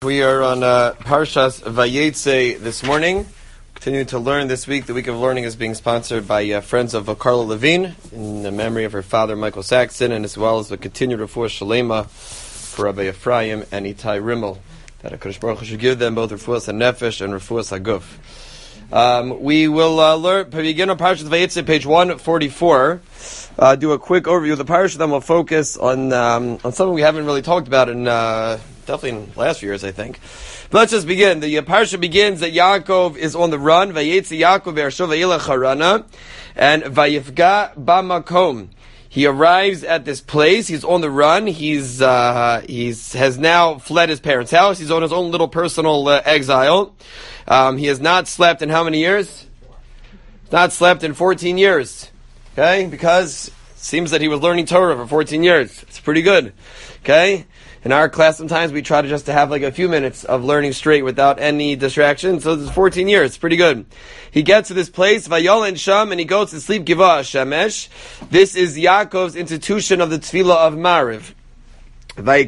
We are on Parshas Vayetze this morning. Continuing to learn this week. The week of learning is being sponsored by Friends of Carla Levine in the memory of her father Michael Saxon, and as well as the continued refuah shalema for Rabbi Ephraim and Itai Rimmel. That HaKadosh Baruch Hu should give them both refuahs hanefesh and refuahs haguf. We will begin on Parshas Vayetze, page 144. Do a quick overview of the parsha, then we'll focus on something we haven't really talked about in definitely in last few years, I think. But let's just begin. The parsha begins that Yaakov is on the run. Vayetze Yaakov ve'arsho v'yilech harana, and vayifga b'makom. He arrives at this place. He's on the run. He has now fled his parents' house. He's on his own little personal exile. He has not slept in how many years? Not slept in 14 years. Okay, because it seems that he was learning Torah for 14 years. It's pretty good. Okay. In our class, sometimes we try to have like a few minutes of learning straight without any distraction. So this is 14 years. It's pretty good. He gets to this place, Vayolen Sham, and he goes to sleep, Givah Shemesh. This is Yaakov's institution of the Tefillah of Mariv. So let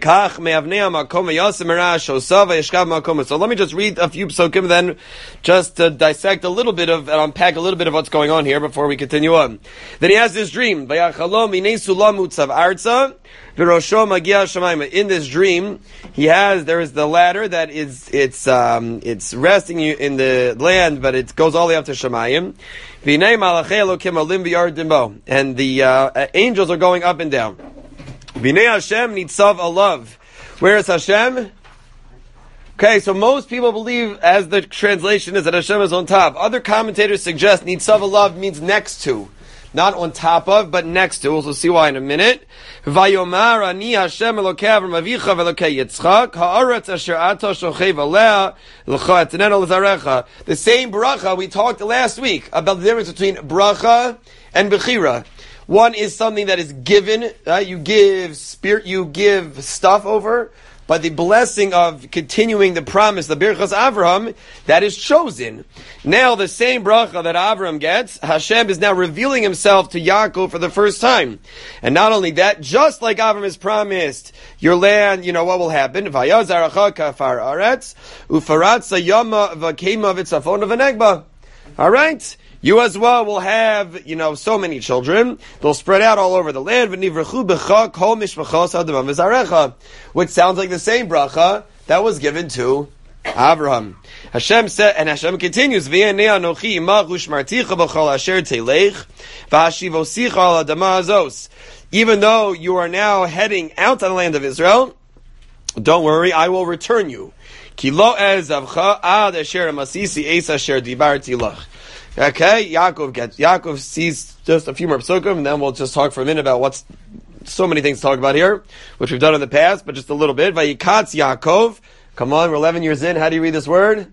me just read a few psukim, then just to dissect a little bit of, and unpack a little bit of what's going on here before we continue on. Then he has this dream. In this dream, there is the ladder that it's resting you in the land, but it goes all the way up to Shemayim. And the angels are going up and down. B'nei Hashem nitzav alav. Where is Hashem? Okay, so most people believe, as the translation is, that Hashem is on top. Other commentators suggest nitzav alav means next to. Not on top of, but next to. We'll see why in a minute. Vayomar ani Hashem Elokei Avram Avicha v'Elokei Yitzchak ha'aretz asher ato shochev alea l'cha etneno l'zarecha. The same bracha we talked last week about the difference between bracha and bechira. One is something that is given, you give stuff over, but the blessing of continuing the promise, the Birchas Avraham, that is chosen. Now the same bracha that Avraham gets, Hashem is now revealing himself to Yaakov for the first time. And not only that, just like Avraham has promised, your land, what will happen? Vayazaracha kafar aretz, ufaratza yama v'kema v'tzafon v'negba. Alright? You as well will have, so many children. They'll spread out all over the land. Which sounds like the same bracha that was given to Abraham. Hashem said, and Hashem continues, even though you are now heading out on the land of Israel, don't worry, I will return you. Okay, Yaakov sees just a few more psukim, and then we'll just talk for a minute about what's so many things to talk about here, which we've done in the past, but just a little bit. Vayikatz Yaakov. Come on, we're 11 years in. How do you read this word?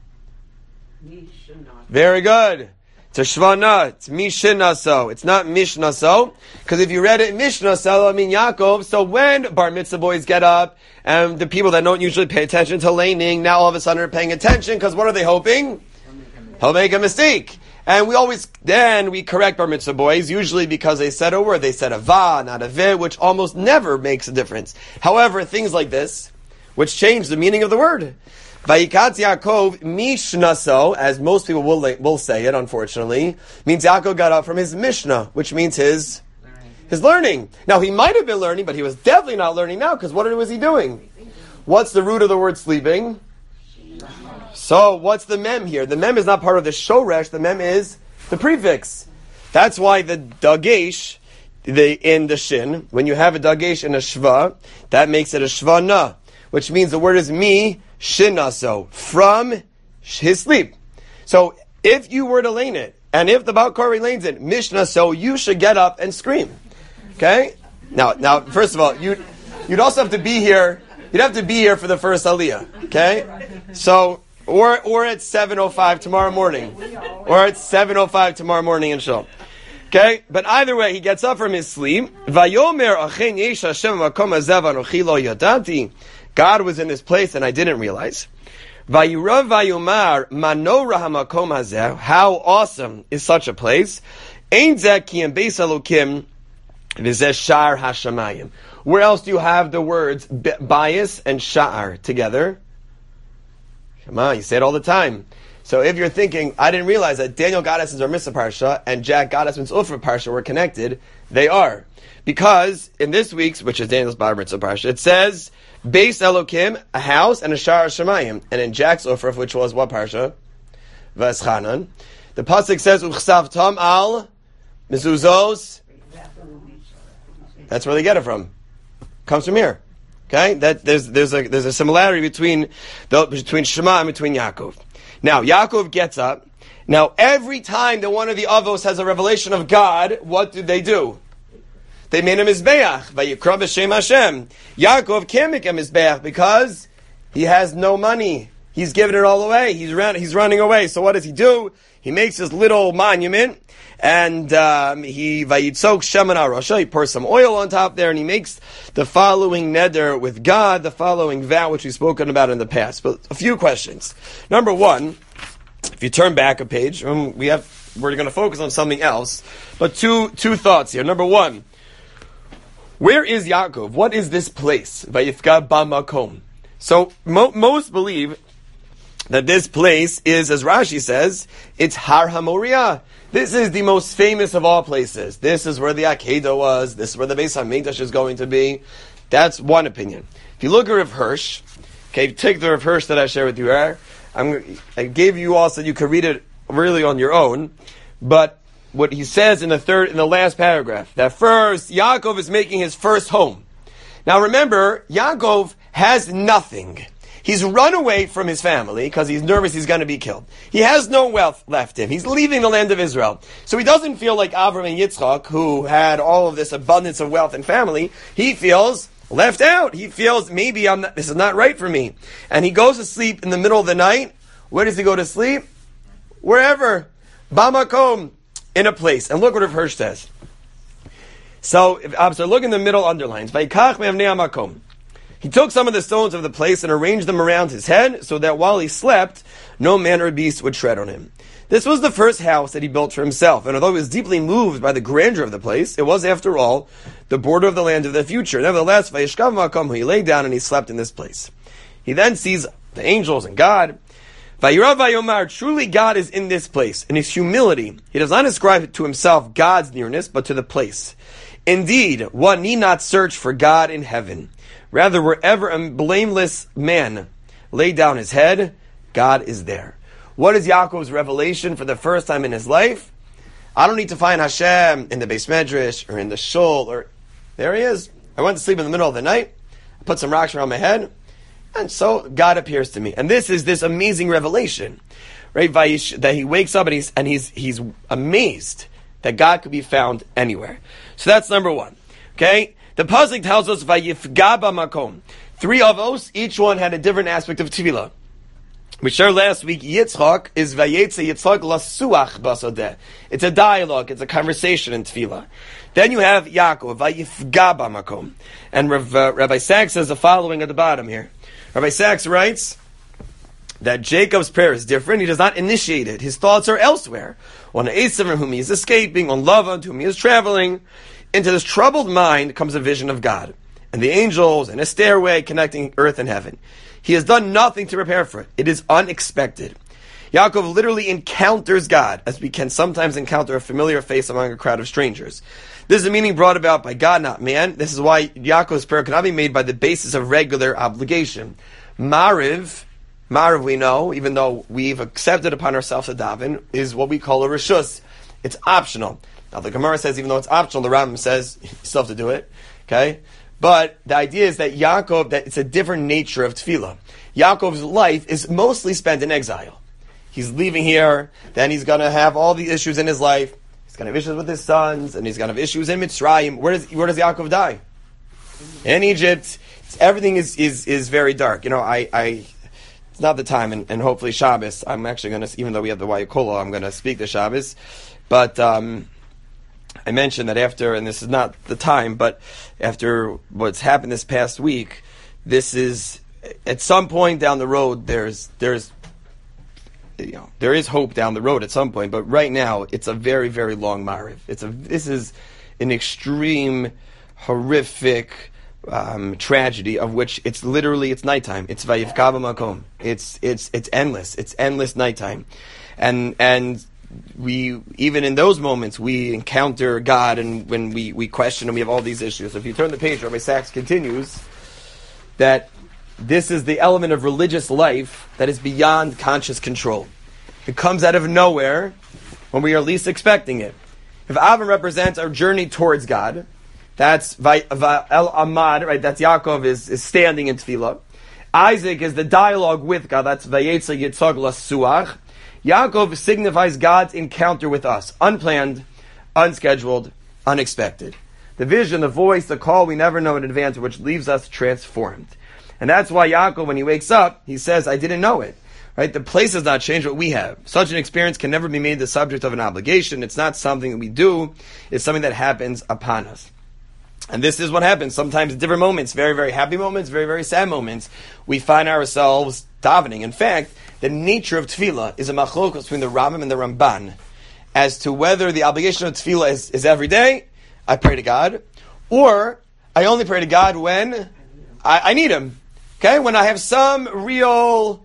Mishnah. Very good. It's a shvana. It's mishnaso. It's not mishnaso, because if you read it mishnaso, Yaakov. So when bar mitzvah boys get up, and the people that don't usually pay attention to laning, now all of a sudden are paying attention, because what are they hoping? He'll make a mistake. And we correct bar mitzvah boys, usually because they said a word. They said a va, not a ve, which almost never makes a difference. However, things like this, which change the meaning of the word. Vayikatz Yaakov mishnaso, as most people will say it, unfortunately, means Yaakov got up from his mishnah, which means his learning. Now, he might have been learning, but he was definitely not learning now, because what was he doing? What's the root of the word sleeping? So, what's the mem here? The mem is not part of the shoresh, the mem is the prefix. That's why the dagesh, in the shin, when you have a dagesh in a shva, that makes it a shvana, which means the word is mi shinaso, from his sleep. So, if you were to lane it, and if the Baal Korah lanes it, mishna, so you should get up and scream. Okay? Now, first of all, you'd also have to be here, you'd have to be here for the first aliyah. Okay? So, or at 7:05 tomorrow morning. Or at 7:05 tomorrow morning in Shul. Okay? But either way, he gets up from his sleep. Vayomer achen yesh Hashem makom hazev anochi lo yadati. God was in this place and I didn't realize. Vayurav vayomar manora hamakom hazeh. How awesome is such a place? Ein zeh ki em beis Elokim v'zeh shar hashamayim. Where else do you have the words bias and sha'ar together? Come on, you say it all the time. So if you're thinking, I didn't realize that Daniel got us in our Mitzvah Parsha and Jack got us in Ufra Parsha were connected, they are. Because in this week's, which is Daniel's Bar Mitzvah Parsha, it says, Beis Elokim, a house and a Shar Shemayim. And in Jack's Ufra, which was what Parsha? V'eschanan. The Pasuk says, Uchsav Tom al Mezuzos. That's where they get it from. Comes from here. Okay? That there's a similarity between Shema and between Yaakov. Now, Yaakov gets up. Now, every time that one of the Avos has a revelation of God, what do? They made a Mizbeach. Vayikra b'shem Hashem. Yaakov can't make a Mizbeach because he has no money. He's giving it all away. He's running away. So what does he do? He makes his little monument, and he vayitzok shemen arosha. He pours some oil on top there, and he makes the following neder with God, the following vow, which we've spoken about in the past. But a few questions. Number one, if you turn back a page, we're going to focus on something else. But two thoughts here. Number one, where is Yaakov? What is this place? Vayifga b'makom. So most believe that this place is, as Rashi says, it's Har HaMoriah. This is the most famous of all places. This is where the Akedah was. This is where the Beis HaMikdash is going to be. That's one opinion. If you look at Rav Hirsch, okay, take the Rav Hirsch that I shared with you here. I gave you all so you could read it really on your own. But what he says in the last paragraph, that first, Yaakov is making his first home. Now remember, Yaakov has nothing. He's run away from his family because he's nervous he's going to be killed. He has no wealth left him. He's leaving the land of Israel. So he doesn't feel like Avram and Yitzchak, who had all of this abundance of wealth and family. He feels left out. He feels, maybe this is not right for me. And he goes to sleep in the middle of the night. Where does he go to sleep? Wherever. Bamakom, in a place. And look what Rav Hirsch says. So look in the middle underlines. Vayikach me'avnei hamakom. He took some of the stones of the place and arranged them around his head so that while he slept, no man or beast would tread on him. This was the first house that he built for himself, and although he was deeply moved by the grandeur of the place, it was, after all, the border of the land of the future. Nevertheless, Vayishkav makom, he lay down and he slept in this place. He then sees the angels and God. Vayirav vayomar, truly God is in this place. In his humility, he does not ascribe to himself God's nearness, but to the place. Indeed, one need not search for God in heaven. Rather, wherever a blameless man laid down his head, God is there. What is Yaakov's revelation for the first time in his life? I don't need to find Hashem in the Beis Medrash or in the Shul, or there he is. I went to sleep in the middle of the night, I put some rocks around my head, and so God appears to me. And this is this amazing revelation, right? That he wakes up and he's amazed that God could be found anywhere. So that's number one. Okay? The pasuk tells us Vayifga b'makom. 3 avos, each one had a different aspect of tefillah. We shared last week, Yitzchak is Vayetze Yitzchak lasuach basodeh. It's a dialogue, it's a conversation in tefillah. Then you have Yaakov, Vayifga b'makom. And Rabbi Sachs says the following at the bottom here. Rabbi Sachs writes that Jacob's prayer is different. He does not initiate it. His thoughts are elsewhere. On Esav, whom he is escaping, on Lavan, to whom he is traveling. Into this troubled mind comes a vision of God, and the angels, and a stairway connecting earth and heaven. He has done nothing to prepare for it. It is unexpected. Yaakov literally encounters God, as we can sometimes encounter a familiar face among a crowd of strangers. This is a meaning brought about by God, not man. This is why Yaakov's prayer cannot be made by the basis of regular obligation. Mariv we know, even though we've accepted upon ourselves to daven, is what we call a reshus. It's optional. Now the Gemara says even though it's optional, the Rambam says you still have to do it. Okay? But the idea is that Yaakov, that it's a different nature of tefillah. Yaakov's life is mostly spent in exile. He's leaving here, then he's going to have all the issues in his life. He's going to have issues with his sons, and he's going to have issues in Mitzrayim. Where does Yaakov die? In Egypt. Everything is very dark. You know, it's not the time, and hopefully Shabbos, I'm actually going to, even though we have the Vayikolo, I'm going to speak the Shabbos. But I mentioned that after, and this is not the time, but after what's happened this past week, this is, at some point down the road, there is hope down the road at some point, but right now, it's a very, very long Mariv. This is an extreme, horrific, tragedy of which it's nighttime. It's vayivka b'makom. It's endless. It's endless nighttime, and we, even in those moments, we encounter God, and when we question Him, we have all these issues. If you turn the page, Rabbi Sachs continues that this is the element of religious life that is beyond conscious control. It comes out of nowhere when we are least expecting it. If Avram represents our journey towards God, that's El Amad, right? That's Yaakov is standing in Tefillah. Isaac is the dialogue with God. That's Vayetza Yitzhak Lasuach. Yaakov signifies God's encounter with us. Unplanned, unscheduled, unexpected. The vision, the voice, the call we never know in advance, which leaves us transformed. And that's why Yaakov, when he wakes up, he says, I didn't know it. Right? The place has not changed what we have. Such an experience can never be made the subject of an obligation. It's not something that we do. It's something that happens upon us. And this is what happens. Sometimes in different moments, very, very happy moments, very, very sad moments, we find ourselves davening. In fact, the nature of tefillah is a machlokos between the Rambam and the Ramban as to whether the obligation of tefillah is every day, I pray to God, or I only pray to God when I need Him. Okay? When I have some real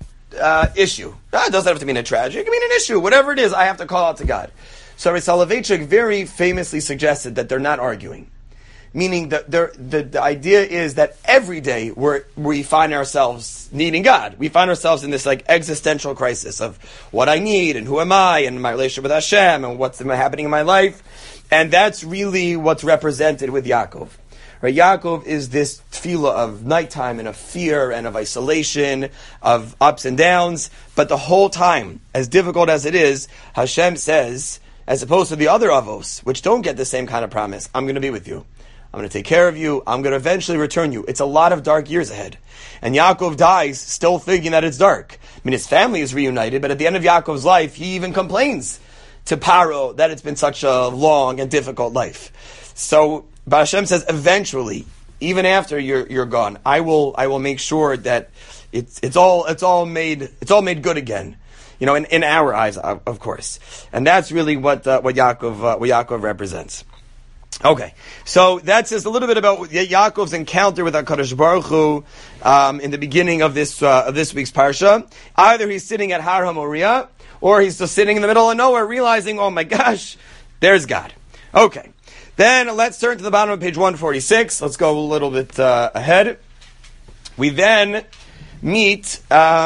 issue. It doesn't have to mean a tragedy. It can mean an issue. Whatever it is, I have to call out to God. So Rabbi Soloveitchik very famously suggested that they're not arguing. Meaning that the idea is that every day we find ourselves needing God. We find ourselves in this like existential crisis of what I need and who am I and my relationship with Hashem and what's happening in my life. And that's really what's represented with Yaakov. Right? Yaakov is this tefillah of nighttime and of fear and of isolation, of ups and downs. But the whole time, as difficult as it is, Hashem says, as opposed to the other avos, which don't get the same kind of promise, I'm going to be with you. I'm going to take care of you. I'm going to eventually return you. It's a lot of dark years ahead. And Yaakov dies still thinking that it's dark. I mean, his family is reunited, but at the end of Yaakov's life, he even complains to Paro that it's been such a long and difficult life. So, Hashem says, eventually, even after you're gone, I will make sure that it's all made good again. You know, in our eyes, of course. And that's really what Yaakov represents. Okay, so that's just a little bit about Yaakov's encounter with HaKadosh Baruch Hu in the beginning of this week's parsha. Either he's sitting at Har HaMoriah, or he's just sitting in the middle of nowhere, realizing, oh my gosh, there's God. Okay, then let's turn to the bottom of page 146. Let's go a little bit ahead. We then meet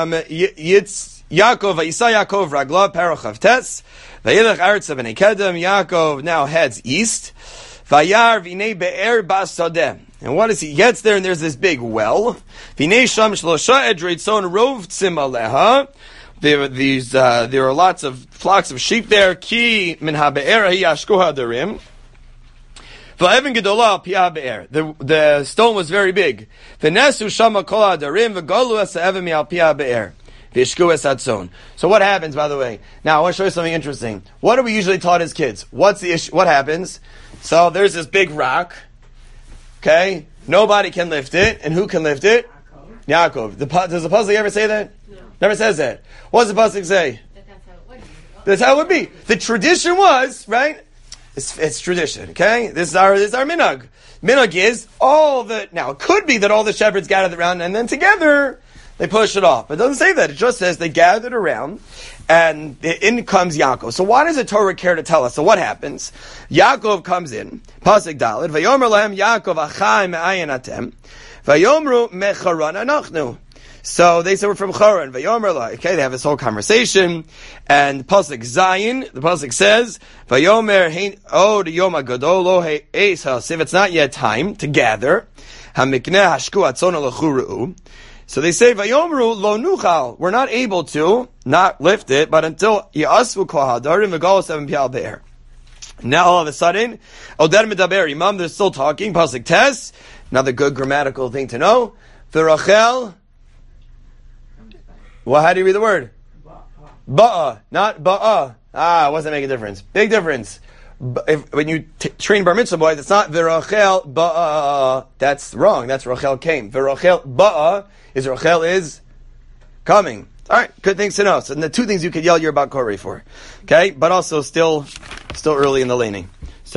Yaakov, Vayisa Yaakov Raglav Parachav Tes, Vayilach Artza B'nei Kedem. Yaakov now heads east. Vayar v'nei be'er ba'sadeh. And what is he? Gets there and there's this big well. V'nei sham shlosha edrei tzon rovtzim aleha. There are lots of flocks of sheep there. Ki min ha'be'er hi yashku hadarim. V'evan gedola pia be'er. The stone was very big. V'nesu shama kol hadarim v'golu es ha'evan mi'al pia be'er. So what happens, by the way? Now, I want to show you something interesting. What are we usually taught as kids? What's the issue? What happens? So there's this big rock. Okay? Nobody can lift it. And who can lift it? Yaakov. Does the Pasuk ever say that? No. Never says that. What does the Pasuk say? That's how it would be. The tradition was, right? It's tradition, okay? This is our minhag. Minhag is now it could be that all the shepherds gathered around and then together they push it off. It doesn't say that. It just says they gathered around, and in comes Yaakov. So why does the Torah care to tell us? So what happens? Yaakov comes in. Pasuk Daled. Vayomer lahem Yaakov achai me'ayin atem. Vayomru mecharan anachnu. So they say we're from Charan. Vayomer lahem. Okay, they have this whole conversation. And Pasuk Zayin, the Pasuk says, Vayomer hein od yom hagadol lo he'es hasiv. It's not yet time to gather. Hamikneh hashku atzon alachuru. So they say, Vayomru lo nuchal. We're not able to not lift it, but until Yasvu kol hadarim v'gol seven pial be'er. Now all of a sudden, Oder medaber imam, they're still talking. Pasuk Tes, another good grammatical thing to know. V'rachel. Well, how do you read the word? Ba'a, not ba'a. It wasn't making a difference. Big difference. When you train bar mitzvah boys, it's not v'rachel ba'a. That's wrong. That's Rachel came. V'rachel ba'a is Rachel is coming. All right, good things to know. So the two things you could yell your Bat Koreh for, okay? But also still early in the laning. So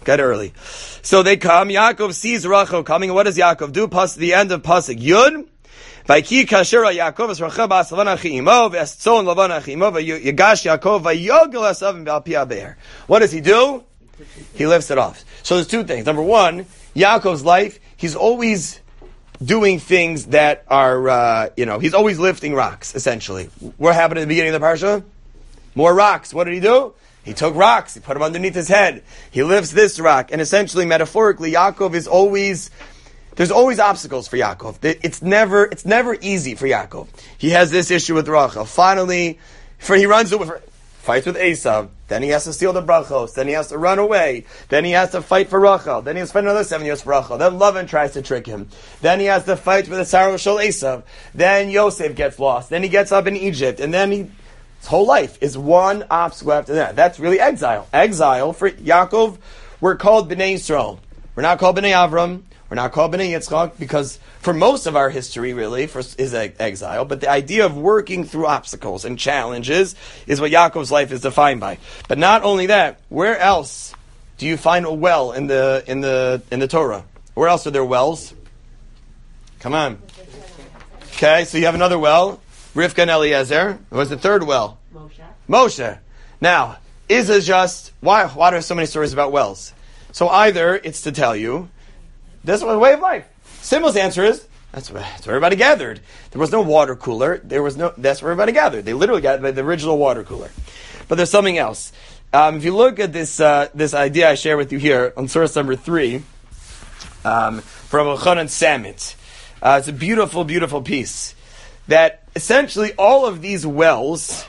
Get early. So they come. Yaakov sees Rachel coming. What does Yaakov do? The end of Pasuk Yud. Vayki kashira Yaakov es Rachel bas Lavan achiimo v'estzon Lavan achiimo v'yigash Yaakov v'yogel esav b'al pi habe'er. What does he do? He lifts it off. So there's two things. Number one, Yaakov's life, he's always doing things that are, he's always lifting rocks, essentially. What happened at the beginning of the parsha? More rocks. What did he do? He took rocks. He put them underneath his head. He lifts this rock. And essentially, metaphorically, Yaakov is always, there's always obstacles for Yaakov. It's never easy for Yaakov. He has this issue with Rachel. Finally, he runs over, fights with Esav. Then he has to steal the brachos. Then he has to run away. Then he has to fight for Rachel. Then he has to spend another 7 years for Rachel. Then Lavan tries to trick him. Then he has to fight with the Sarah Shal Esav. Then Yosef gets lost. Then he gets up in Egypt. And then his whole life is one obstacle after that. That's really exile. Exile for Yaakov, we're called Bnei Yisrael. We're not called Bnei Avram. We're not called Bnei Yitzchak because for most of our history, really, is exile. But the idea of working through obstacles and challenges is what Yaakov's life is defined by. But not only that, where else do you find a well in the Torah? Where else are there wells? Come on. Okay, so you have another well, Rivka and Eliezer. What's the third well? Moshe. Now, is it just why are there so many stories about wells? So either it's to tell you this was a way of life. Simplest answer is that's where everybody gathered. There was no water cooler. That's where everybody gathered. They literally gathered by the original water cooler. But there's something else. If you look at this idea I share with you here on source number 3 from Elchanan Samit, it's a beautiful, beautiful piece that essentially all of these wells.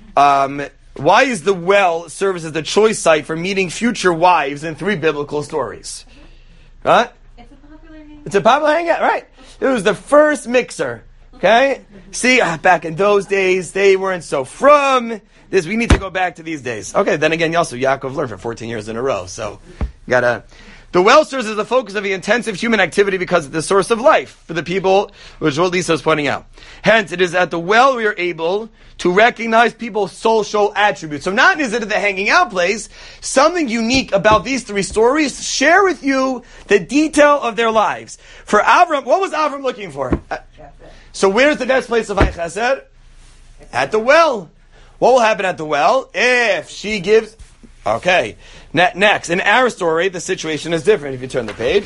Why is the well serves as the choice site for meeting future wives in 3 biblical stories? Right? It's a popular hangout, right? It was the first mixer, okay? See, back in those days, they weren't so from this. We need to go back to these days. Okay, then again, also Yaakov learned for 14 years in a row, so the well serves as the focus of the intensive human activity because it's the source of life for the people, which is what Lisa was pointing out. Hence, it is at the well we are able to recognize people's social attributes. So not is it the hanging out place, something unique about these 3 stories, share with you the detail of their lives. For Avram, what was Avram looking for? So where's the best place of Hay Chesed? At the well. What will happen at the well? If she gives... Okay. Next, in our story, the situation is different. If you turn the page,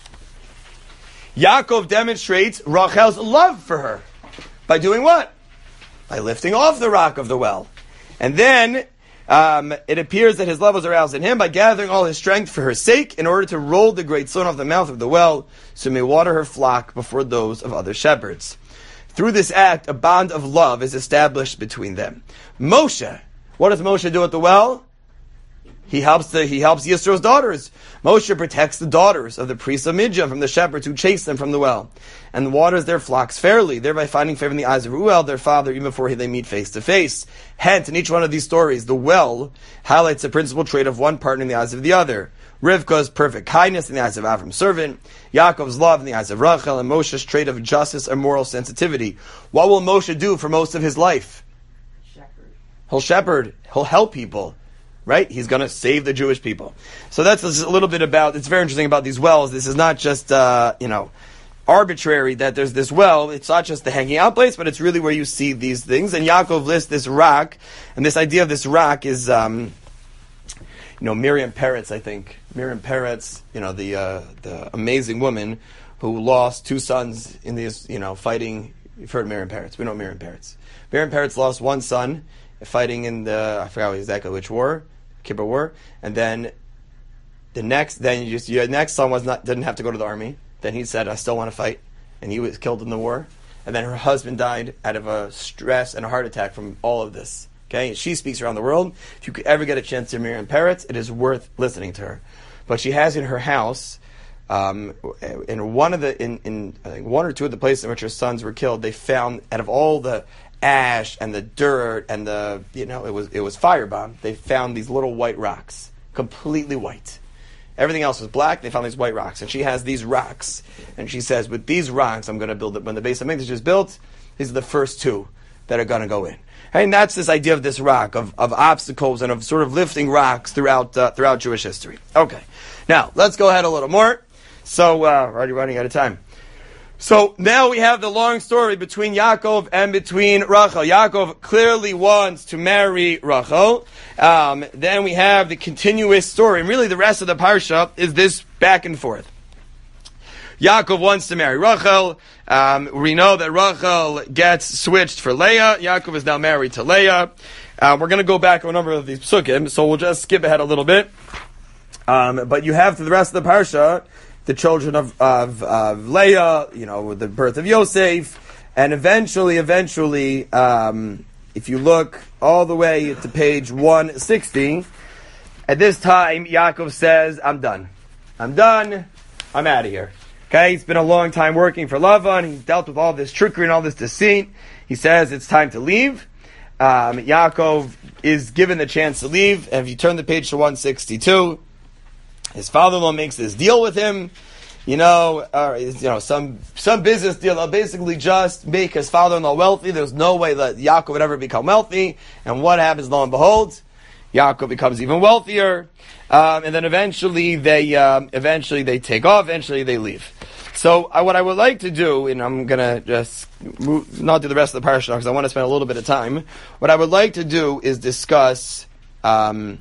Yaakov demonstrates Rachel's love for her by doing what? By lifting off the rock of the well. And then it appears that his love was aroused in him by gathering all his strength for her sake in order to roll the great stone off the mouth of the well so he may water her flock before those of other shepherds. Through this act, a bond of love is established between them. Moshe, what does Moshe do at the well? He helps Yisro's daughters. Moshe protects the daughters of the priests of Midian from the shepherds who chase them from the well, and waters their flocks fairly, thereby finding favor in the eyes of Ruel, their father, even before they meet face to face. Hence, in each one of these stories, the well highlights the principal trait of one partner in the eyes of the other. Rivka's perfect kindness in the eyes of Avram's servant, Yaakov's love in the eyes of Rachel, and Moshe's trait of justice and moral sensitivity. What will Moshe do for most of his life? He'll shepherd. He'll help people. Right? He's going to save the Jewish people. So that's a little bit about, it's very interesting about these wells. This is not just, arbitrary that there's this well. It's not just the hanging out place, but it's really where you see these things. And Yaakov lists this rock, and this idea of this rock is, Miriam Peretz, I think. Miriam Peretz, the amazing woman who lost 2 sons in these, fighting. You've heard Miriam Peretz. We know Miriam Peretz. Miriam Peretz lost 1 son fighting in I forgot exactly which war, Kippur War, and then your next son didn't have to go to the army. Then he said, I still want to fight, and he was killed in the war. And then her husband died out of a stress and a heart attack from all of this. Okay, she speaks around the world. If you could ever get a chance to Miriam Peretz, it is worth listening to her. But she has in her house, in one or two of the places in which her sons were killed, they found out of all the ash and the dirt and it was firebombed. They found these little white rocks, completely white. Everything else was black. They found these white rocks, and she has these rocks, and she says, "With these rocks, I'm going to build it." When the base of Mikdash is built, these are the first 2. that are going to go in. And that's this idea of this rock, of obstacles and of sort of lifting rocks throughout Jewish history. Okay. Now, let's go ahead a little more. So, already running out of time. So, now we have the long story between Yaakov and between Rachel. Yaakov clearly wants to marry Rachel. Then we have the continuous story. And really the rest of the parsha is this back and forth. Yaakov wants to marry Rachel. We know that Rachel gets switched for Leah. Yaakov is now married to Leah. We're going to go back on a number of these psukim, so we'll just skip ahead a little bit. But you have through the rest of the parsha the children of Leah, with the birth of Yosef, and eventually, if you look all the way to page 160, at this time Yaakov says, I'm done. I'm out of here. Okay, he's been a long time working for Lavan. He's dealt with all this trickery and all this deceit. He says it's time to leave. Yaakov is given the chance to leave. And if you turn the page to 162, his father-in-law makes this deal with him. Some business deal. They'll basically just make his father-in-law wealthy. There's no way that Yaakov would ever become wealthy. And what happens, lo and behold? Yaakov becomes even wealthier. And then eventually they take off. Eventually they leave. So what I would like to do, and I'm gonna just not do the rest of the parasha because I want to spend a little bit of time. What I would like to do is discuss Rachel.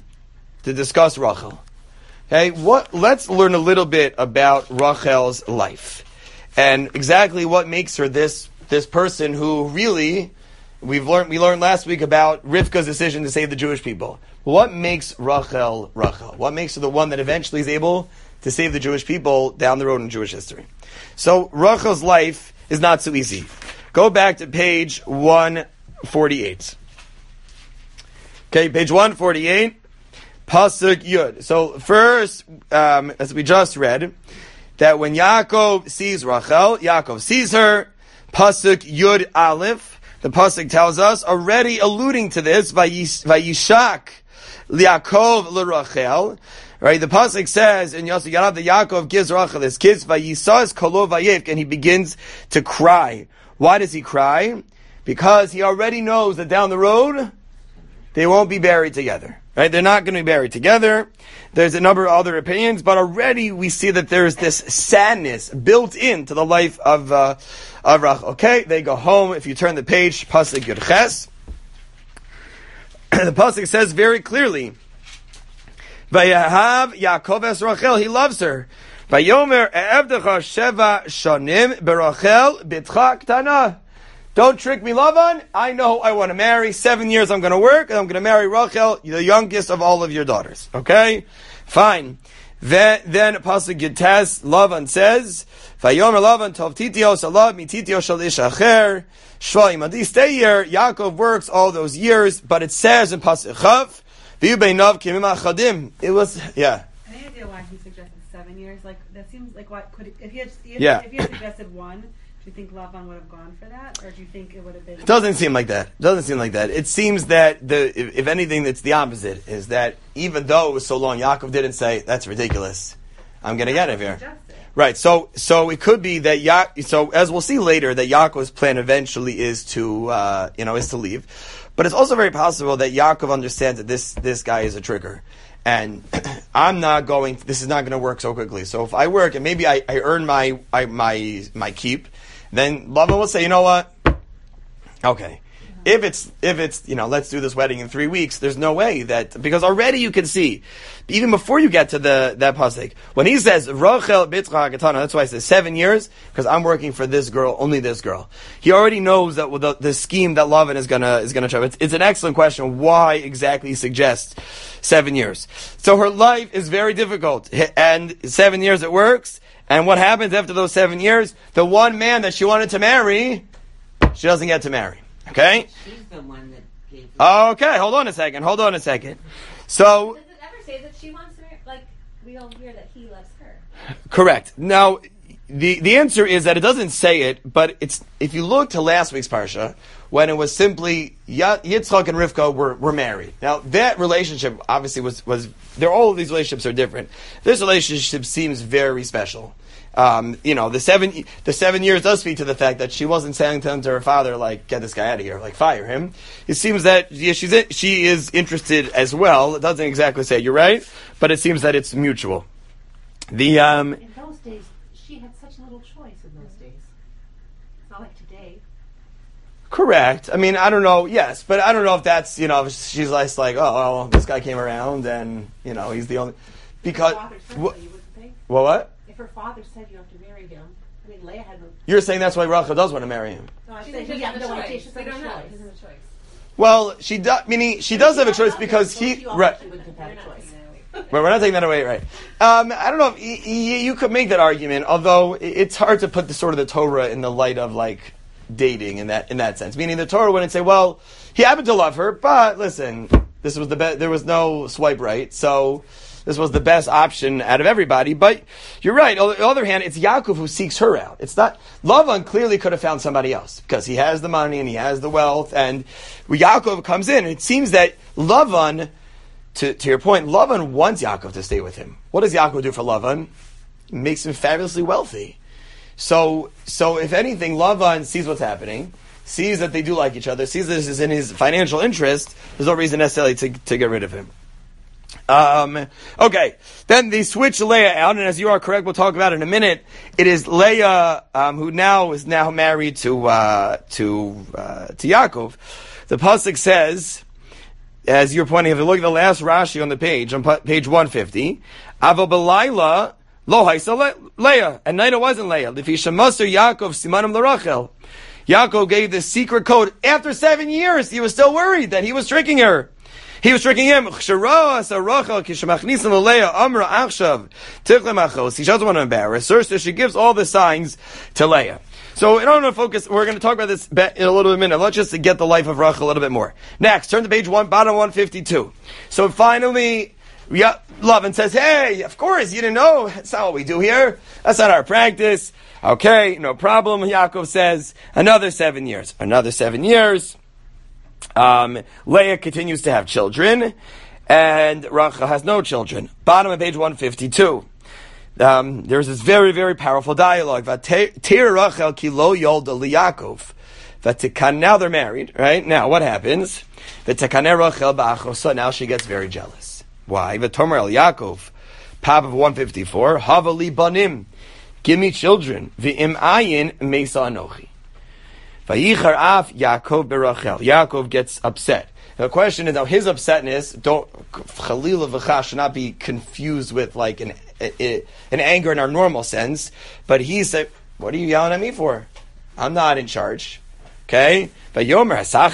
Okay, let's learn a little bit about Rachel's life and exactly what makes her this person who really we learned last week about Rivka's decision to save the Jewish people. What makes Rachel Rachel? What makes her the one that eventually is able to save the Jewish people down the road in Jewish history? So Rachel's life is not so easy. Go back to page 148. Okay, page 148, Pasuk Yud. So first, as we just read, that when Yaakov sees Rachel, Yaakov sees her, Pasuk Yud Aleph, the Pasuk tells us, already alluding to this, Vayishak Liakov LeRachel. Right, the pasuk says in Yosef Yarav that Yaakov gives Rachel his kids, Vayisas Kolo Vayivk, and he begins to cry. Why does he cry? Because he already knows that down the road they won't be buried together. Right, they're not going to be buried together. There's a number of other opinions, but already we see that there's this sadness built into the life of Rachel. Okay, they go home. If you turn the page, pasuk Yud Ches, the pasuk says very clearly, Vayahav Yaakov es Rachel, he loves her. Vayomer e'evdecha sheva shanim berachel bitcha ktana. Don't trick me, Lavan. I know I want to marry. 7 years I'm going to work, and I'm going to marry Rachel, the youngest of all of your daughters. Okay? Fine. Then Pasuk Yud Lavan says, Vayomer Lavan tov titio salav mi titio shal ish acher shvaim. Adi, stay here. Yaakov works all those years, but it says in Pasuk Chav, it was, yeah. Any idea why he suggested 7 years? Like, that seems like what could, if he had suggested 1, do you think Lavan would have gone for that? Or do you think it would have been? It doesn't seem like that. It seems that, if anything, it's the opposite, is that even though it was so long, Yaakov didn't say, that's ridiculous. I'm going to get it here. Right, so it could be that, so as we'll see later, that Yaakov's plan eventually is to leave. But it's also very possible that Yaakov understands that this guy is a tricker. And this is not going to work so quickly. So if I work and maybe I earn my keep, then Lavan will say, you know what? Okay. If it's, let's do this wedding in 3 weeks, there's no way that, because already you can see, even before you get to that pasuk, when he says, Rachel bitcha katana, that's why I say 7 years, because I'm working for this girl, only this girl. He already knows that the scheme that Lavan is gonna try. It's an excellent question, why exactly he suggests 7 years. So her life is very difficult, and 7 years it works, and what happens after those 7 years? The one man that she wanted to marry, she doesn't get to marry. Okay? She's the one that gave. Okay, hold on a second. So, does it ever say that she wants to marry? Like, we all hear that he loves her. Correct. Now, the answer is that it doesn't say it, but it's, if you look to last week's parsha, when it was simply Yitzchak and Rivka were married. Now, that relationship obviously was all of these relationships are different. This relationship seems very special. The 7 years does speak to the fact that she wasn't saying to her father, like, get this guy out of here, like, fire him. It seems that she is interested as well. It doesn't exactly say, you're right, but it seems that it's mutual. In those days, she had such little choice in those days. It's not like today. Correct. I mean, I don't know, yes, but I don't know if that's, she's like, oh, well, this guy came around and, he's the only... Because... If her father said so, you wouldn't think? What? If her father said you have to marry him, I mean, Leah had no... You're saying that's why Rachel does want to marry him. No, She doesn't have a choice. We don't know. She doesn't have a choice. Well, she does have a choice because he... Right. We're not taking that away, right? I don't know if you could make that argument, although it's hard to put the Torah in the light of like dating in that sense. Meaning the Torah wouldn't say, well, he happened to love her, but listen, this was the best. There was no swipe right, so this was the best option out of everybody. But you're right. On the other hand, it's Yaakov who seeks her out. It's not Lavan. Clearly could have found somebody else because he has the money and he has the wealth, and Yaakov comes in. And it seems that Lavan. To your point, Lavan wants Yaakov to stay with him. What does Yaakov do for Lavan? He makes him fabulously wealthy. So if anything, Lavan sees what's happening, sees that they do like each other, sees that this is in his financial interest. There's no reason necessarily to get rid of him. Okay, then they switch Leah out, and as you are correct, we'll talk about it in a minute. It is Leah who is now married to Yaakov. The pasuk says, as you're pointing, if you look at the last Rashi on the page, on page 150, Avo b'layla lo haisa Leah. At night it wasn't Leah. Lefi shemaser Yaakov simanim l'Rachel. Yaakov gave the secret code. After 7 years, he was still worried that he was tricking her. He was tricking him. She doesn't want to embarrass her, so she gives all the signs to Leah. So in order to focus, we're going to talk about this in a little bit of a minute. Let's just get the life of Rachel a little bit more. Next, turn to page 1, bottom 152. So finally, Lavan says, hey, of course, you didn't know. That's not what we do here. That's not our practice. Okay, no problem. Yaakov says, another 7 years. Another 7 years. Leah continues to have children, and Rachel has no children. Bottom of page 152. There's this very, very powerful dialogue. Now they're married, right? Now what happens? Now she gets very jealous. Why? V'tomer el Yaakov, Pap of 154, Havali banim, give me children. V'im ayin mesa anochi. Vayichar af Yaakov berachel. Yaakov gets upset. Now the question is, now his upsetness, Chalila v'cha should not be confused with like an anger in our normal sense, but he said, what are you yelling at me for? I'm not in charge. Okay? Now, what should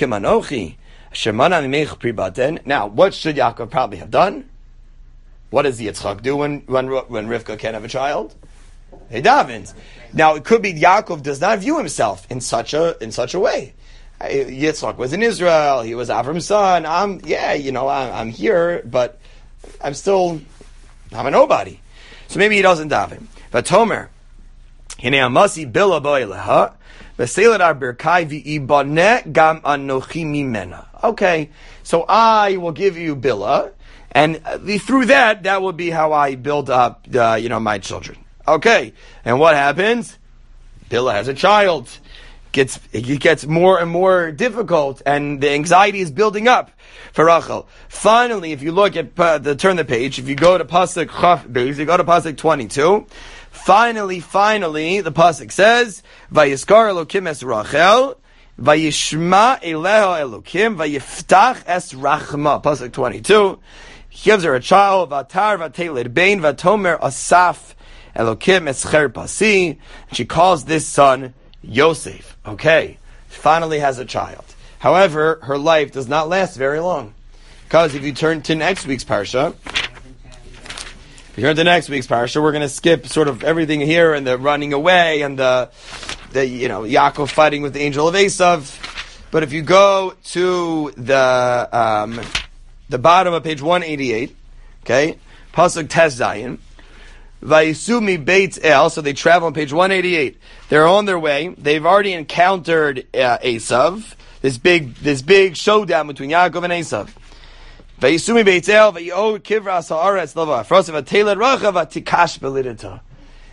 Yaakov probably have done? What does Yitzchak do when Rivka can't have a child? He davens. Now, it could be Yaakov does not view himself in such a way. Yitzchak was in Israel. He was Avram's son. I'm here, but I'm a nobody. So maybe he doesn't daven. But Tomer, Hinei amasi bila bo'eleha, v'seilat ar birkai v'ibane gam anochi mimena. Okay, so I will give you bila, and through that will be how I build up, my children. Okay, and what happens? Bila has a child. It gets more and more difficult, and the anxiety is building up for Rachel. Finally, if you look at turn the page, if you go to pasuk Chaf Beis, you go to pasuk 22. Finally, the pasuk says, "Vayiskar Elokim es Rachel, vayishma Eleho Elokim, vayiftach es Rachma." Pasuk 22. He gives her a child. Vatar vateled bein vatomer asaf Elokim es cherpasi. She calls this son Yosef. Okay, finally has a child. However, her life does not last very long. Because if you turn to next week's parsha, we're going to skip sort of everything here and the running away and the Yaakov fighting with the angel of Esav. But if you go to the bottom of page 188, okay, pasuk Tes Zayin, Vayisumi Beit El, so they travel on page 188. They're on their way. They've already encountered Esav. This big showdown between Yaakov and Esav. Vayisumi Beit El, Vayod Kivras Haaretz Lava Afrosav Ateled Rachav Atikash Belidata.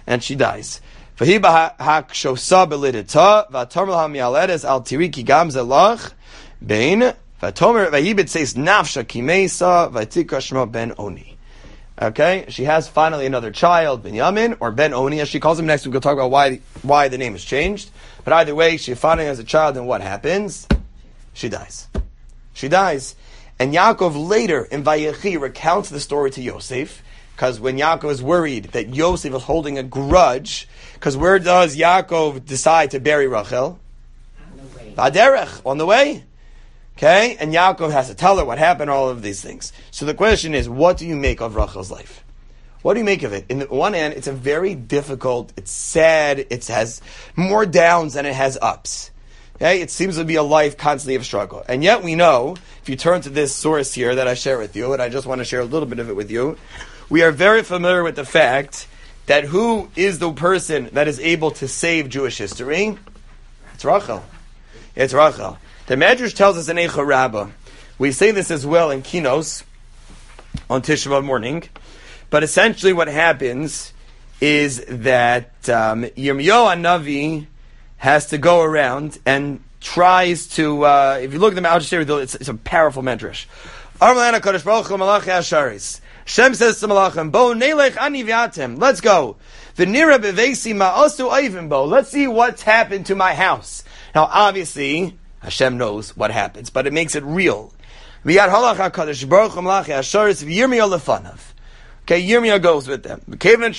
and she dies. V'hiba hakshosa belidita v'atomel hamialedes al tiriki gamze lach bein v'atomer v'hibit says nafsha kimeisa v'tika shma ben oni. Okay, she has finally another child, Binyamin, or Ben Oni, as she calls him. Next week we'll talk about why the name is changed. But either way, she finally has a child, and what happens? She dies. She dies. And Yaakov later in Vayechi recounts the story to Yosef, because when Yaakov is worried that Yosef is holding a grudge, because where does Yaakov decide to bury Rachel? Vaderech, on the way. Okay, and Yaakov has to tell her what happened, all of these things. So the question is, what do you make of Rachel's life? What do you make of it? In the one hand, it's a very difficult, it's sad, it has more downs than it has ups. Okay, it seems to be a life constantly of struggle. And yet we know, if you turn to this source here that I share with you, and I just want to share a little bit of it with you, we are very familiar with the fact that who is the person that is able to save Jewish history? It's Rachel. It's Rachel. The Medrash tells us in Eicha Rabbah. We say this as well in Kinos on Tisha B'Av morning. But essentially what happens is that Yirmiyahu HaNavi has to go around and tries to, if you look at them, I'll just share with you, it's a powerful Medrash. Shem says to Malachim, Bo nelech ani v'atem. Let's go. V'nira b'veisi ma'asu oivim bo. Let's see what's happened to my house. Now obviously, Hashem knows what happens, but it makes it real. Okay, Yirmiyah goes with them.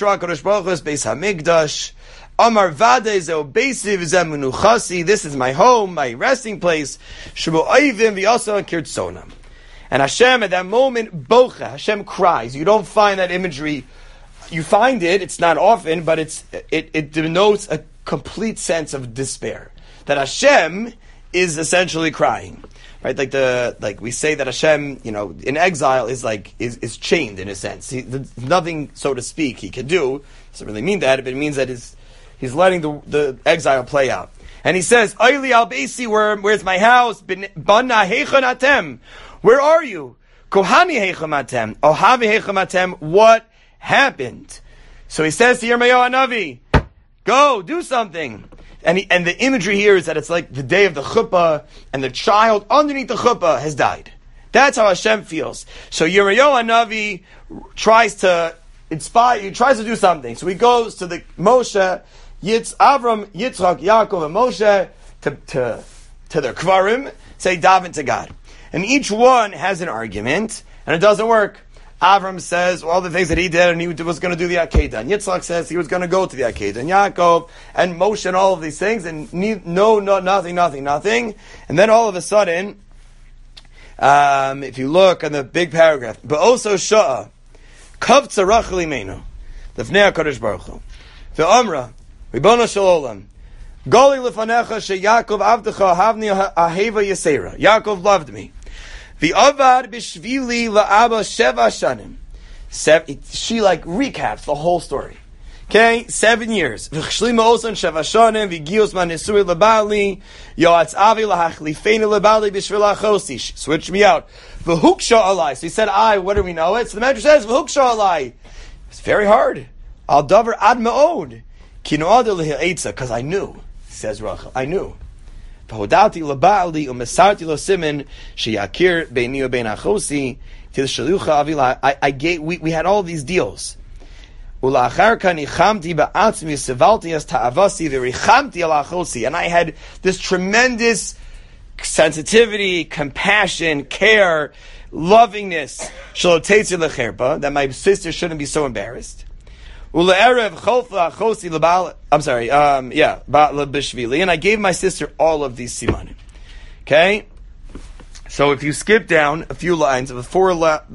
This is my home, my resting place. And Hashem at that moment, bocha, Hashem cries. You don't find that imagery. You find it, it's not often, but it denotes a complete sense of despair. That Hashem is essentially crying, right? Like we say that Hashem, in exile is is chained in a sense. There's nothing, so to speak, he can do. Doesn't really mean that, but it means that he's letting the exile play out. And he says, "Oili al beisi, where's my house? Bana heichon atem, where are you? Kohani heichon atem, ohavi heichon atem, what happened?" So he says to Yirmiyahu HaNavi, "Go do something." And the imagery here is that it's like the day of the chuppah, and the child underneath the chuppah has died. That's how Hashem feels. So Yirmiyahu HaNavi tries to inspire, he tries to do something. So he goes to the Moshe, Avram, Yitzchak, Yaakov, and Moshe to their kvarim, say daven to God. And each one has an argument, and it doesn't work. Avram says all the things that he did, and he was going to do the Akedah. And Yitzchak says he was going to go to the Akedah. And Yaakov and Moshe and all of these things, and nothing. And then all of a sudden, if you look on the big paragraph, Ba'oso Sha'a, Kavtza Rachel Imenu, Lefnei HaKadosh Baruch Hu, Ve'omra, Ribono Shel Olam, Goli Lefanecha She'Yakov Avdecha Havni Aheva Yisera. Yaakov loved me. The Avad Bishvili La'aba Sheva Shanim. She recaps the whole story. Okay, 7 years. V'chlima osan Sheva Shanim v'gios man nisui lebali yoatz avi lahachlifeinu lebali b'shvil achosi. Switch me out. V'huksha alai. So he said, what do we know it? So the Medrash says, V'huksha alai. It's very hard. Al davar ad me'od. Ki no'ad lehi'etza. Because I knew, says Rachel. I knew. V'hodati lebali umesarti lo simen sheyakir beini u'bein achosi to the shalucha avila. We had all these deals. And I had this tremendous sensitivity, compassion, care, lovingness, that my sister shouldn't be so embarrassed. And I gave my sister all of these simanim. Okay? So if you skip down a few lines of four lines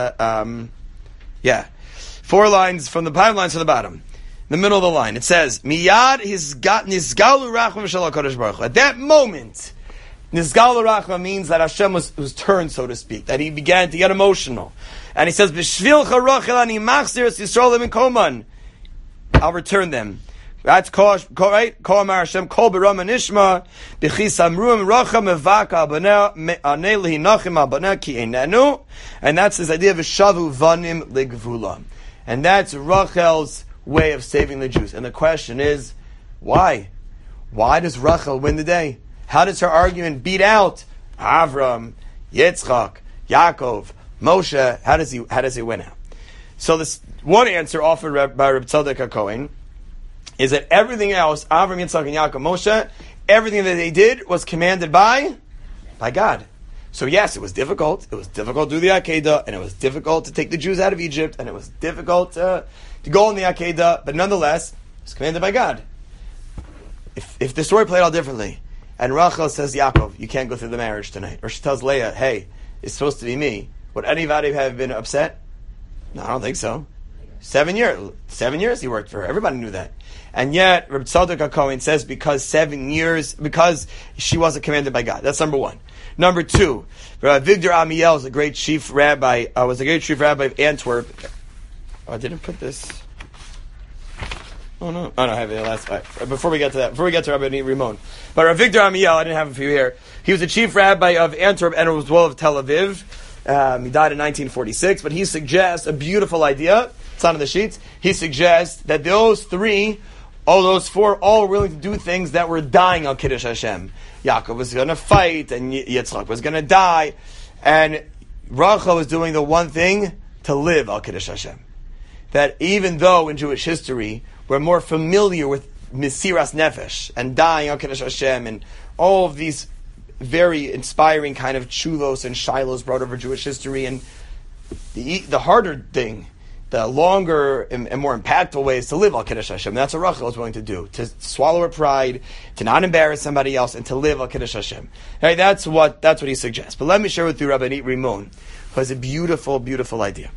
from the 5 lines to the bottom. The middle of the line. It says, Miyad nizgalu rachma v'shel HaKadosh Baruch Hu. At that moment, nizgalu rachma means that Hashem was turned, so to speak. That he began to get emotional. And he says, B'shvilcha Rachel ani machzir es Yisrael min koman. I'll return them. That's right? Kol amar Hashem, kol b'rama nishma, b'chis amruim racham mevaka anei lehinachim abaneh ki einenu. And that's this idea of shavu vanim ligvula. And that's Rachel's way of saving the Jews. And the question is, why? Why does Rachel win the day? How does her argument beat out Avram, Yitzchak, Yaakov, Moshe? How does he win out? So this one answer offered by Reb Tzadok HaKohen is that everything else, Avram, Yitzchak, and Yaakov, Moshe, everything that they did was commanded by God. So yes, it was difficult. It was difficult to do the Akedah, and it was difficult to take the Jews out of Egypt, and it was difficult to go on the Akedah, but nonetheless, it was commanded by God. If the story played out differently, and Rachel says, Yaakov, you can't go through the marriage tonight, or she tells Leah, hey, it's supposed to be me, would anybody have been upset? No, I don't think so. 7 years he worked for her. Everybody knew that. And yet, Reb Tzadok HaKohen says because she wasn't commanded by God. That's number one. Number two, Victor Amiel was a great chief rabbi of Antwerp. Oh, I didn't put this. Oh no, I have it last time. Before we get to Rabbi Rimon. But Victor Amiel, I didn't have him for you here. He was the chief rabbi of Antwerp and as well of Tel Aviv. He died in 1946, but he suggests a beautiful idea. It's on the sheets. He suggests that those four, all were willing to do things that were dying on Kiddush Hashem. Yaakov was going to fight, and Yitzchak was going to die, and Rachel was doing the one thing to live al Kiddush Hashem. That even though in Jewish history we're more familiar with Mesiras Nefesh and dying al Kiddush Hashem and all of these very inspiring kind of chuvos and shilos brought over Jewish history, and the harder thing, the longer and more impactful way is to live al Kiddush Hashem. That's what Rachel is willing to do, to swallow her pride, to not embarrass somebody else, and to live al Kiddush Hashem. Right, that's what he suggests. But let me share with you Rabbi Rimon, who has a beautiful, beautiful idea.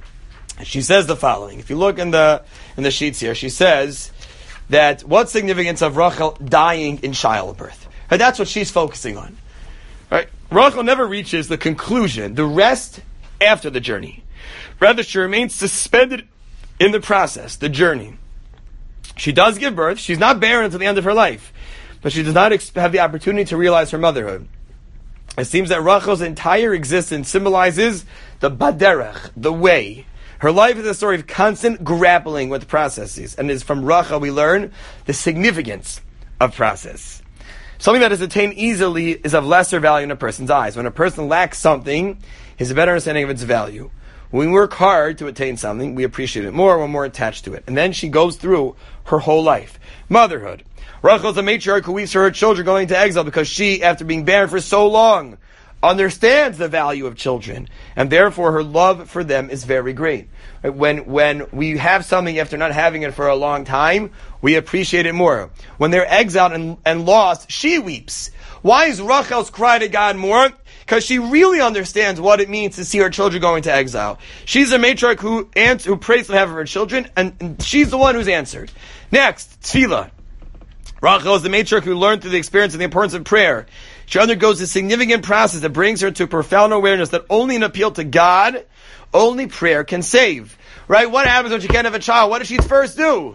She says the following. If you look in the sheets here, she says that what's significance of Rachel dying in childbirth? Right, that's what she's focusing on. Right? Rachel never reaches the conclusion, the rest after the journey. Rather, she remains suspended in the process, the journey. She does give birth. She's not barren until the end of her life. But she does not have the opportunity to realize her motherhood. It seems that Rachel's entire existence symbolizes the baderech, the way. Her life is a story of constant grappling with processes. And it is from Rachel we learn the significance of process. Something that is attained easily is of lesser value in a person's eyes. When a person lacks something, he has a better understanding of its value. When we work hard to attain something, we appreciate it more, we're more attached to it. And then she goes through her whole life. Motherhood. Rachel is a matriarch who weeps for her children going to exile because she, after being barren for so long, understands the value of children. And therefore her love for them is very great. When we have something after not having it for a long time, we appreciate it more. When they're exiled and lost, she weeps. Why is Rachel's cry to God more? Because she really understands what it means to see her children going to exile. She's a matriarch who prays to have her children, and she's the one who's answered. Next, tefillah. Rachel is the matriarch who learned through the experience of the importance of prayer. She undergoes a significant process that brings her to profound awareness that only an appeal to God, only prayer can save. Right? What happens when she can't have a child? What does she first do?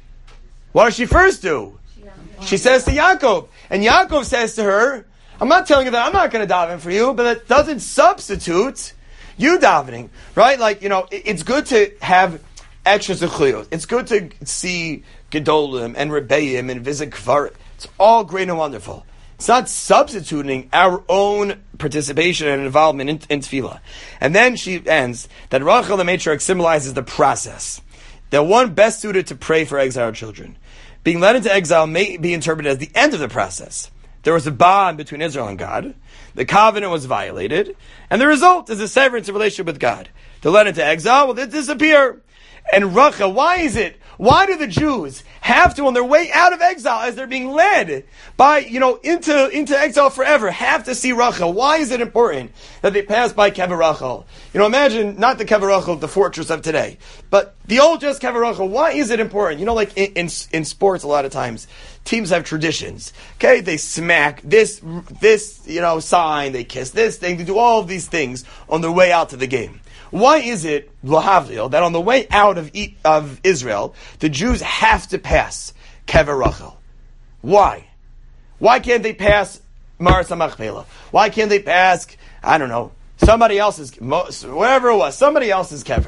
She says to Yaakov. And Yaakov says to her, I'm not telling you that I'm not going to daven for you, but that doesn't substitute you davening. Right? Like, it's good to have extra zechuyot. It's good to see Gedolim and Rebbeim and visit Kvar. It's all great and wonderful. It's not substituting our own participation and involvement in tefillah. And then she ends that Rachel the matriarch symbolizes the process. The one best suited to pray for exiled children. Being led into exile may be interpreted as the end of the process. There was a bond between Israel and God. The covenant was violated. And the result is a severance of relationship with God. They're led into exile, well, they disappear. And Rachel, why is it? Why do the Jews have to, on their way out of exile, as they're being led by, into exile forever, have to see Rachel? Why is it important that they pass by Kever Rachel? Imagine not the Kever Rachel, the fortress of today, but the old just Kever Rachel. Why is it important? Like in sports, a lot of times, teams have traditions. Okay, they smack this, sign, they kiss this thing, they do all of these things on their way out to the game. Why is it, Lahavdil, that on the way out of Israel, the Jews have to pass Kever Rachel? Why? Why can't they pass Maras HaMachpelah? Why can't they pass, somebody else's, wherever it was, somebody else's Kever?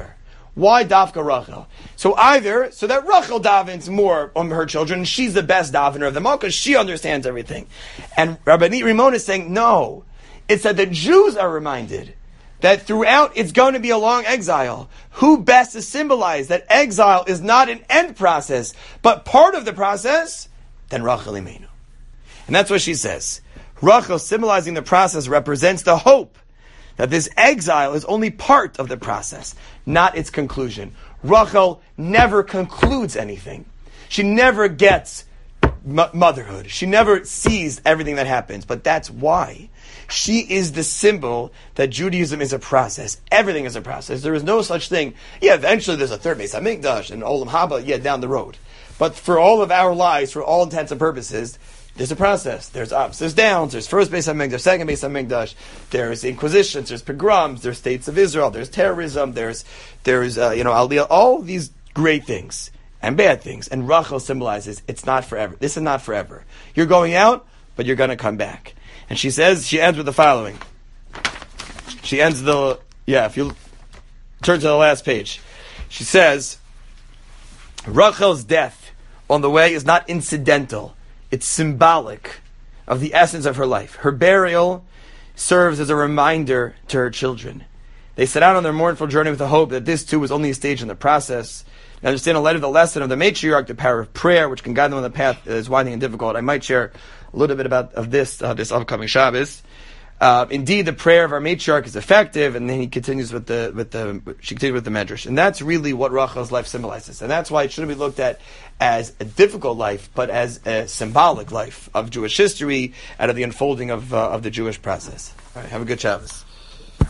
Why Dafka Rachel? So that Rachel davens more on her children, and she's the best davener of them all because she understands everything. And Rabbanit Rimon is saying, no, it's that the Jews are reminded that throughout it's going to be a long exile. Who best to symbolize that exile is not an end process, but part of the process? Then Rachel Imenu. And that's what she says. Rachel, symbolizing the process, represents the hope that this exile is only part of the process, not its conclusion. Rachel never concludes anything. She never gets motherhood. She never sees everything that happens, but that's why. She is the symbol that Judaism is a process. Everything is a process. There is no such thing. Yeah, eventually there's a third Beis Hamikdash and Olam Haba, down the road. But for all of our lives, for all intents and purposes, there's a process. There's ups, there's downs, there's first Beis Hamikdash, second Beis Hamikdash, there's inquisitions, there's pogroms, there's states of Israel, there's terrorism, there's Aliyah, all these great things and bad things. And Rachel symbolizes it's not forever. This is not forever. You're going out, but you're going to come back. And she ends with the following. If you turn to the last page, she says, Rachel's death on the way is not incidental. It's symbolic of the essence of her life. Her burial serves as a reminder to her children. They set out on their mournful journey with the hope that this too was only a stage in the process. And understand in light of the lesson of the matriarch, the power of prayer, which can guide them on the path that is winding and difficult. I might share a little bit of this upcoming Shabbos. Indeed, the prayer of our matriarch is effective, and then he continues she continues with the medrash, and that's really what Rachel's life symbolizes, and that's why it shouldn't be looked at as a difficult life, but as a symbolic life of Jewish history, out of the unfolding of the Jewish process. All right, have a good Shabbos.